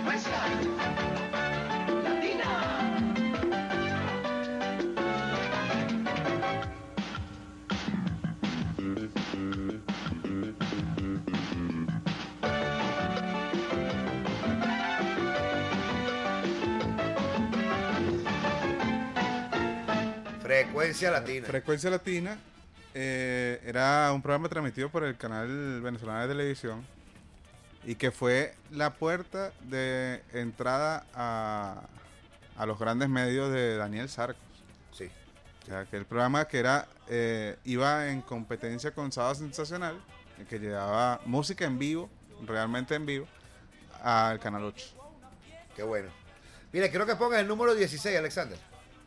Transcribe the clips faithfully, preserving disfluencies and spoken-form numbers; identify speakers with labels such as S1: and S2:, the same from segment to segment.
S1: Frecuencia Latina.
S2: Frecuencia Latina eh, era un programa transmitido por el canal venezolano de televisión y que fue la puerta de entrada a, a los grandes medios de Daniel Sarcos.
S1: Sí.
S2: O sea, que el programa que era eh, iba en competencia con Sábado Sensacional, que llevaba música en vivo, realmente en vivo, al Canal ocho.
S1: Qué bueno. Mira, quiero que pongas el número dieciséis, Alexander.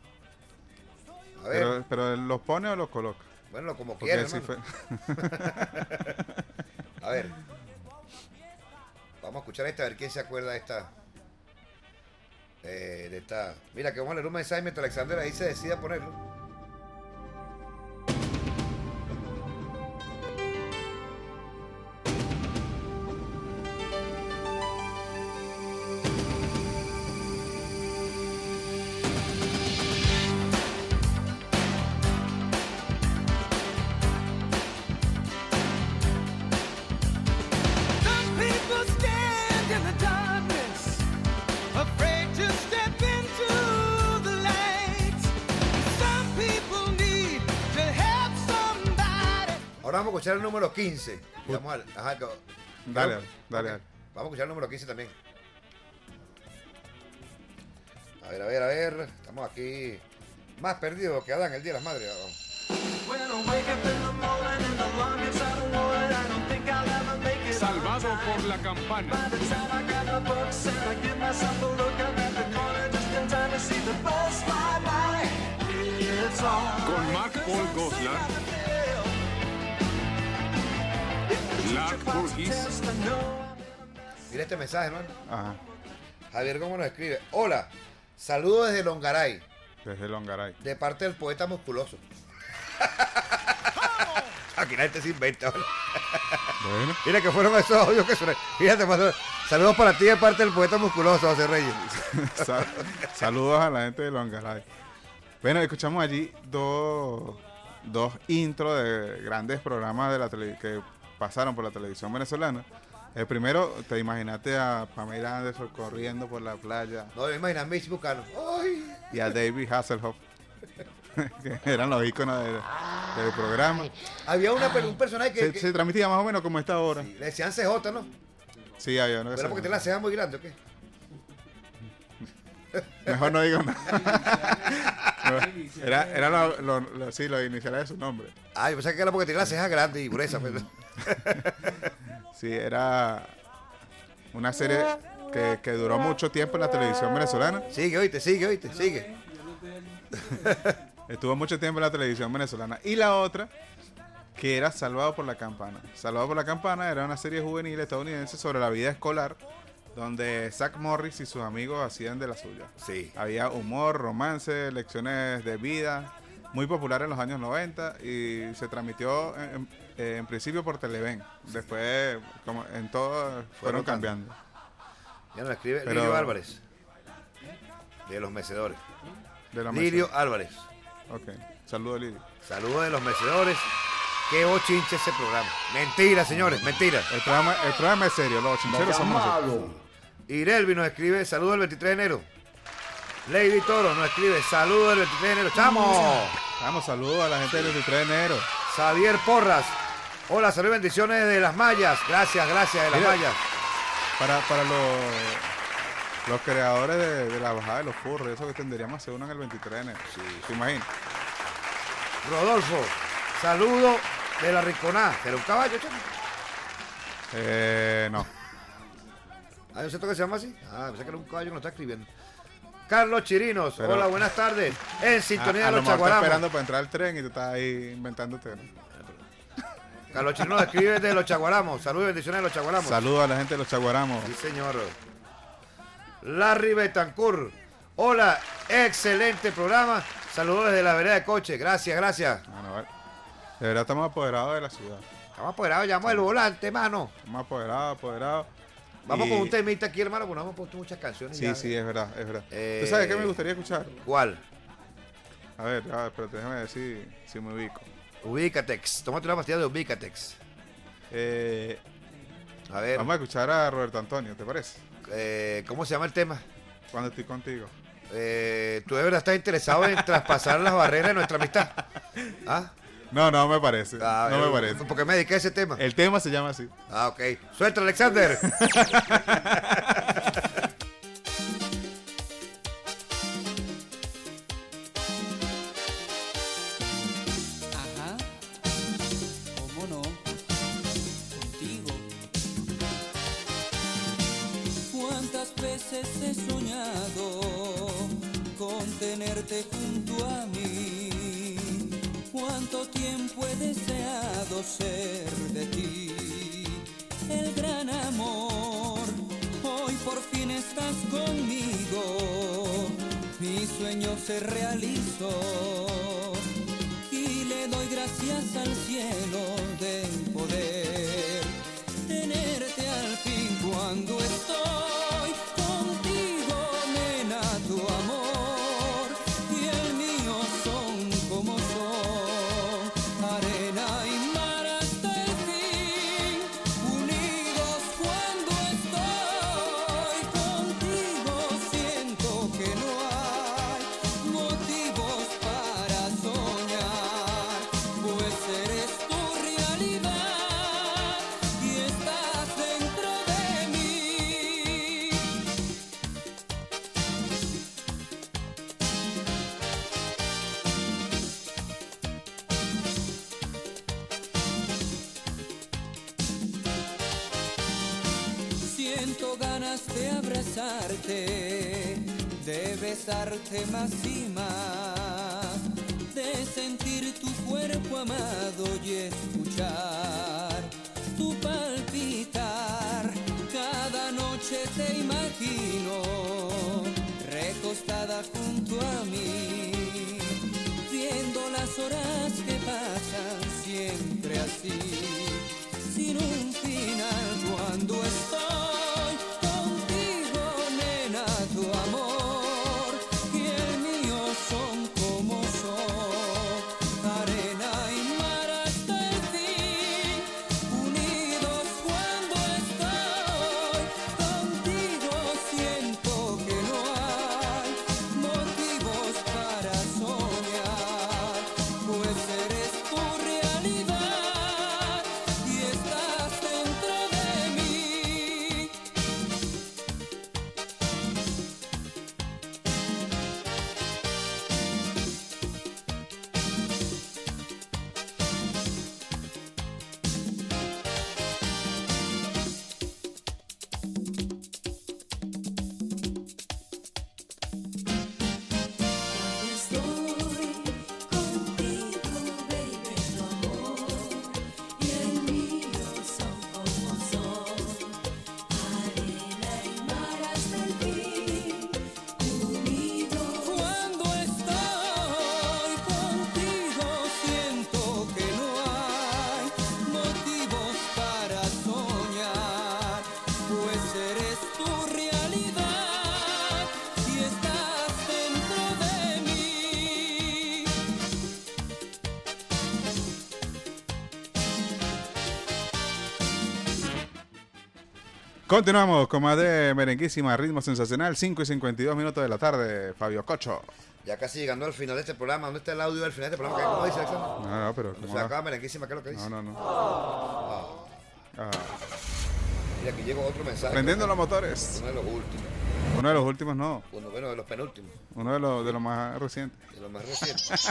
S1: A ver.
S2: Pero, pero ¿los pone o los coloca?
S1: Bueno, como
S2: Porque
S1: quieras.
S2: sí fue...
S1: A ver. Vamos a escuchar esta, a ver quién se acuerda de esta. Eh, de esta. Mira, que vamos a leer un mensaje mientras Alexander ahí se decida ponerlo. Ahora vamos a escuchar el número quince. Y vamos a, ajá,
S2: dale,
S1: dale,
S2: dale, dale.
S1: Vamos a escuchar el número quince también. A ver, a ver, a ver. Estamos aquí más perdidos que Adán el día de las madres.
S3: Salvado por la campana. Con Mark Paul Goslar. Lark Burgess.
S1: Mira este mensaje, hermano.
S2: Ajá.
S1: Javier Gómez nos escribe: hola, saludos desde Longaray.
S2: Desde Longaray.
S1: De parte del poeta musculoso. Aquí la gente se inventa.
S2: Bueno.
S1: Mira que fueron esos audios que suenan. Fíjate, pasó. Saludos para ti de parte del poeta musculoso, José Reyes.
S2: Sal- saludos a la gente de Longaray. Bueno, escuchamos allí dos, dos intros de grandes programas de la tele, que pasaron por la televisión venezolana. El primero, te imaginaste a Pamela Anderson corriendo por la playa.
S1: No, me imagino a Mitch Buchanan. ¡Ay!
S2: Y a David Hasselhoff, que eran los íconos del, del programa.
S1: Había una, un personaje que,
S2: Se,
S1: que
S2: se transmitía más o menos como está ahora.
S1: sí, le decían C J, ¿no?
S2: Sí, había uno que
S1: Pero
S2: se-
S1: porque tiene la ceja muy grande, ¿o qué?
S2: Mejor no digo nada. Era, era lo, lo, lo, sí, los iniciales de su nombre.
S1: Ah, yo pensaba que era porque tiene la ceja grande y gruesa. Pero...
S2: Sí, era una serie que, que duró mucho tiempo en la televisión venezolana.
S1: Sigue, oíste, sigue, oíste, sigue.
S2: Estuvo mucho tiempo en la televisión venezolana. Y la otra, que era Salvado por la Campana. Salvado por la Campana era una serie juvenil estadounidense sobre la vida escolar, donde Zach Morris y sus amigos hacían de la suya.
S1: Sí.
S2: Había humor, romance, lecciones de vida, muy popular en los años noventa y se transmitió en, en, en principio por Televen. Después, como en todo, fueron,
S1: Fueron
S2: cambiando.
S1: Ya nos escribe
S2: Pero-
S1: Lirio Álvarez. De los mecedores.
S2: De la
S1: Lirio
S2: mesa.
S1: Álvarez.
S2: Ok, saludos Lirio.
S1: Saludos de los mecedores. Qué bochinche ese programa. Mentira, señores, mentira.
S2: El programa, el programa es serio, los chincheros somos nosotros.
S1: Irelvi nos escribe, saludos el veintitrés de enero. Lady Toro nos escribe, saludos el veintitrés de enero. ¡Chamo!
S2: Vamos, saludos a la gente del veintitrés de enero.
S1: Xavier Porras. Hola, saludos y bendiciones de las mallas. Gracias, gracias de las
S2: Mira.
S1: mallas.
S2: Para, para los, los creadores de, de la bajada de los furros, eso que tendríamos hacer uno en el veintitrés de enero.
S1: Sí.
S2: ¿Te imaginas?
S1: Rodolfo, saludo de la Rinconá. ¿Era un caballo, chamo?
S2: Eh, no.
S1: ¿Hay un centro que se llama así? Ah, pensé que era un caballo que nos está escribiendo. Carlos Chirinos,
S2: Pero-
S1: hola, buenas tardes. En
S2: A,
S1: sintonía
S2: a
S1: de
S2: lo
S1: los
S2: mejor está
S1: chaguaramos.
S2: esperando para entrar al tren y tú estás ahí inventándote, ¿no?
S1: Carlos Chirinos escribe de los chaguaramos. Saludos y bendiciones de los chaguaramos.
S2: Saludos a la gente de los Chaguaramos.
S1: Sí, señor. Larry Betancourt. Hola, excelente programa. Saludos desde la vereda de Coche. Gracias, gracias.
S2: Bueno, vale. De verdad estamos apoderados de la ciudad.
S1: Estamos apoderados, llamamos el volante, mano.
S2: Estamos apoderados, apoderados.
S1: Vamos
S2: Y-
S1: con un temita aquí, hermano, porque no hemos puesto muchas canciones.
S2: Sí,
S1: ya.
S2: sí, es verdad, es verdad.
S1: Eh,
S2: ¿Tú sabes qué me gustaría escuchar?
S1: ¿Cuál?
S2: A ver, a ver, pero déjame ver si, si me ubico.
S1: Ubicatex. Tómate una pastilla de Ubicatex.
S2: Eh,
S1: A ver,
S2: vamos a escuchar a Roberto Antonio, ¿te parece?
S1: eh, ¿cómo se llama el tema?
S2: Cuando estoy contigo.
S1: Eh, ¿Tú de verdad estás interesado en traspasar las barreras de nuestra amistad? ¿Ah?
S2: No, no me parece.
S1: Ah,
S2: no me
S1: eh,
S2: parece.
S1: ¿Por qué me dediqué a ese tema?
S2: El tema se llama así.
S1: Ah, ok. Suelta, Alexander.
S4: Ajá, ¿cómo no? Contigo. ¿Cuántas veces he soñado con tenerte junto a mí? ¿Cuánto tiempo he deseado ser de ti? El gran amor, hoy por fin estás conmigo. Mi sueño se realizó y le doy gracias al cielo de poder tenerte al fin cuando estoy contigo, nena, tu amor y el mío son como son, arena y mar hasta el fin, unidos cuando estoy contigo, siento que no hay motivos para soñar, pues eres tu realidad y estás dentro de mí. Siento ganas de abrazarte, de besarte más y más, de sentir tu cuerpo amado y escuchar tu palpitar. Cada noche te imagino recostada junto a mí, viendo las horas que pasan siempre así, sin un final cuando estoy contigo, nena, tu amor y el mío son como son, arena y mar hasta el fin, unidos cuando estoy contigo, siento que no hay motivos para soñar, pues eres tu realidad y estás dentro de mí.
S5: Estoy contigo, baby, tu amor y el mío son como son, arena y mar hasta el fin, unidos.
S4: Cuando estoy contigo siento que no hay motivos para soñar, pues eres tu realidad y estás dentro de mí.
S2: Continuamos con más de Merenguísima, ritmo sensacional, cinco y cincuenta y dos minutos de la tarde, Fabio Cocho.
S1: Ya casi llegando al final de este programa. ¿Dónde está el audio del final de este programa? ¿Cómo dice Alexander?
S2: No, no, pero...
S1: No
S2: ¿cómo
S1: se
S2: va?
S1: acaba merenguísima, ¿qué es lo que dice?
S2: No, no, no. Ah,
S1: Mira, aquí llegó otro mensaje.
S2: prendiendo los motores.
S1: Uno de los últimos.
S2: Uno de los últimos, no.
S1: Uno, bueno, de los penúltimos.
S2: Uno de los, de los más recientes.
S1: De los más recientes.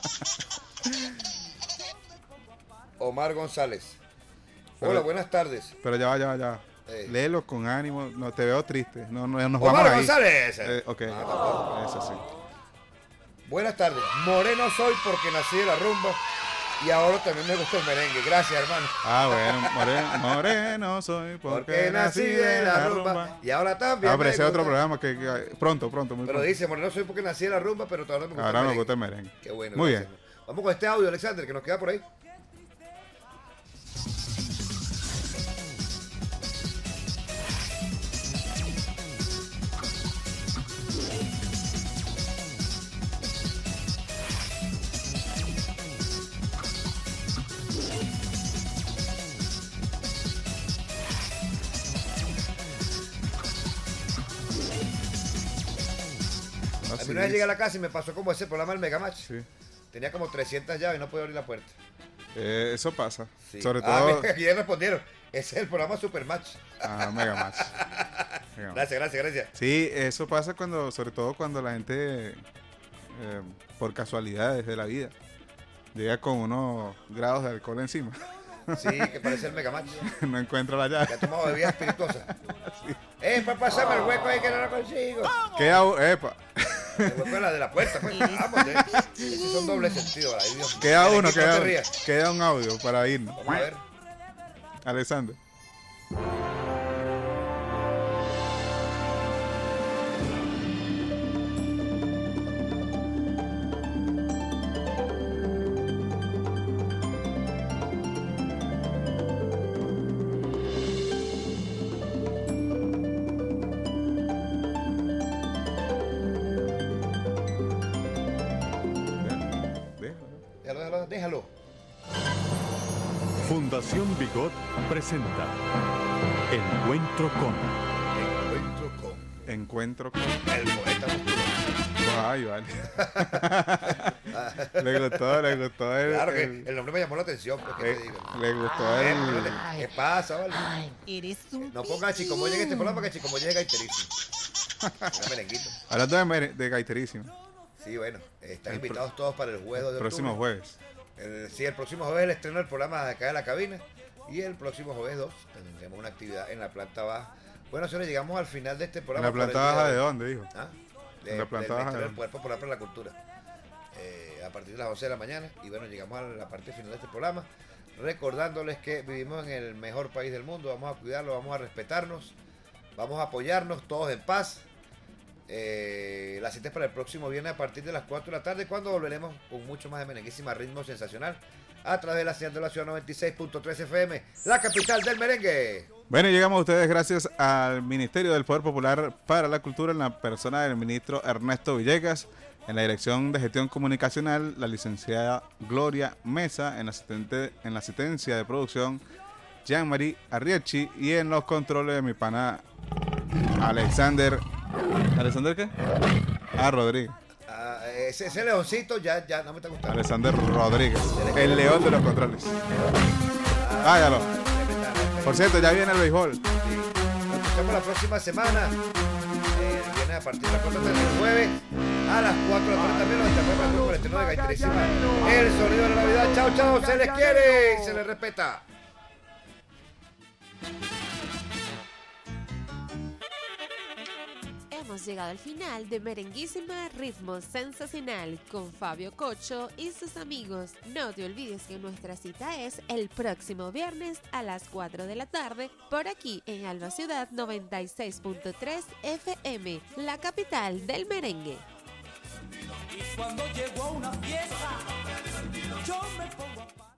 S1: Omar González. Hola,
S2: Pero-
S1: buenas tardes.
S2: Pero ya va, ya va, ya va.
S1: Eh.
S2: Léelo con ánimo. No, te veo triste. No, no, nos
S1: Omar
S2: vamos ahí.
S1: González.
S2: Eh, ok.
S1: Ah, tampoco.
S2: Eso sí.
S1: Buenas tardes. Moreno soy porque nací de la rumba y ahora también me gusta el merengue. Gracias, hermano.
S2: Ah, bueno. Moreno, moreno soy porque, nací de la rumba.
S1: Y ahora también.
S2: Ah, pero
S1: me
S2: ese es otro
S1: gusta-
S2: programa que, que- pronto, pronto, muy
S1: Pero
S2: pronto.
S1: dice, Moreno soy porque nací de la rumba, pero todavía me gusta
S2: Ahora
S1: el
S2: me
S1: merengue.
S2: gusta el merengue.
S1: Qué bueno.
S2: Muy
S1: gracias.
S2: bien.
S1: Vamos con este audio, Alexander, que nos queda por ahí.
S2: Sí,
S1: una vez llegué a
S2: sí.
S1: la casa y me pasó como ese programa del Megamatch.
S2: Sí.
S1: Tenía como trescientas llaves y no podía abrir la puerta.
S2: Eh, eso pasa.
S1: Sí.
S2: Sobre
S1: Ah,
S2: todo.
S1: mira, aquí ya respondieron. Ese es el programa Supermatch.
S2: Ah, Mega Match. Mega Match.
S1: Gracias, gracias, gracias.
S2: Sí, eso pasa cuando, sobre todo cuando la gente, eh, por casualidades de la vida, llega con unos grados de alcohol encima.
S1: Sí, que parece el Megamatch.
S2: No encuentra la
S1: Que ha
S2: llave.
S1: tomado bebida espirituosa. ¡Eh, para pasarme el hueco ahí que no lo consigo!
S2: Queda, u- epa,
S1: El hueco es la de la puerta, pues. Vamos, eh. Esos son doble sentido. Ay, Dios.
S2: queda
S1: Merengue,
S2: uno,
S1: no
S2: queda,
S1: te rías.
S2: queda un audio para irnos.
S1: Vamos a ver.
S2: Alexander. Déjalo.
S1: Déjalo, déjalo, déjalo.
S6: Fundación Bigot presenta Encuentro con.
S1: Encuentro con
S2: Encuentro con.
S1: el poeta Bustura.
S2: Ay, vale. Le gustó, le gustó el.
S1: Claro que
S2: el-
S1: el nombre me llamó la atención, pues, ¿qué
S2: eh,
S1: te digo?
S2: le gustó
S1: Eh,
S2: el.
S1: espérate, ¿Qué pasa, vale?
S7: Eres un
S1: No ponga a Chico Molle en este programa, que Chico Molle es gaiterísimo. Mira, merenguito.
S2: Hablando de, mere- de gaiterísimo.
S1: Sí, bueno, están
S2: El pro-
S1: invitados todos para el juego de
S2: Próximo
S1: octubre.
S2: jueves.
S1: El- sí, el próximo jueves el estreno del programa de acá de la cabina. Y el próximo jueves dos tendremos una actividad en la planta baja. Bueno, señores, llegamos al final de este
S2: ¿En
S1: programa.
S2: la
S1: por el
S2: planta
S1: día
S2: baja
S1: de
S2: de
S1: hoy.
S2: dónde, dijo?
S1: ¿Ah? De,
S2: En la planta
S1: del
S2: baja
S1: Ministerio
S2: de-
S1: del Poder Popular para la Cultura. Eh, a partir de las once de la mañana. Y bueno, llegamos a la parte final de este programa. Recordándoles que vivimos en el mejor país del mundo. Vamos a cuidarlo, vamos a respetarnos. Vamos a apoyarnos todos en paz. Eh, la cita es para el próximo viernes a partir de las cuatro de la tarde, cuando volveremos con mucho más de merenguísima ritmo sensacional a través de la señal de la ciudad noventa y seis punto tres F M, la capital del merengue.
S2: Bueno, llegamos a ustedes gracias al Ministerio del Poder Popular para la Cultura, en la persona del ministro Ernesto Villegas, en la Dirección de Gestión Comunicacional, la licenciada Gloria Mesa, en la, asistente, en la asistencia de producción, Jean-Marie Arriechi, y en los controles de mi pana Alexander. ¿Alexander qué? Ah, Rodríguez.
S1: Ah, ese, ese leoncito ya, ya no me está gustando.
S2: Alexander Rodríguez, el león de los controles. Ah, ya lo. Por cierto, ya viene el béisbol.
S1: Sí. Nos escuchamos la próxima semana. Eh, el viernes a partir de las cuatro de la tarde, el jueves a las cuatro de la tarde también. Nos estamos con el estreno de Gaiterísima. El sonido de la Navidad. Chao, chao. Se les quiere y se les respeta.
S7: Hemos llegado al final de Merenguísima Ritmo Sensacional con Fabio Cocho y sus amigos. No te olvides que nuestra cita es el próximo viernes a las cuatro de la tarde por aquí en Alba Ciudad noventa y seis punto tres F M, la capital del merengue.
S4: Y cuando llego a una fiesta, yo me pongo a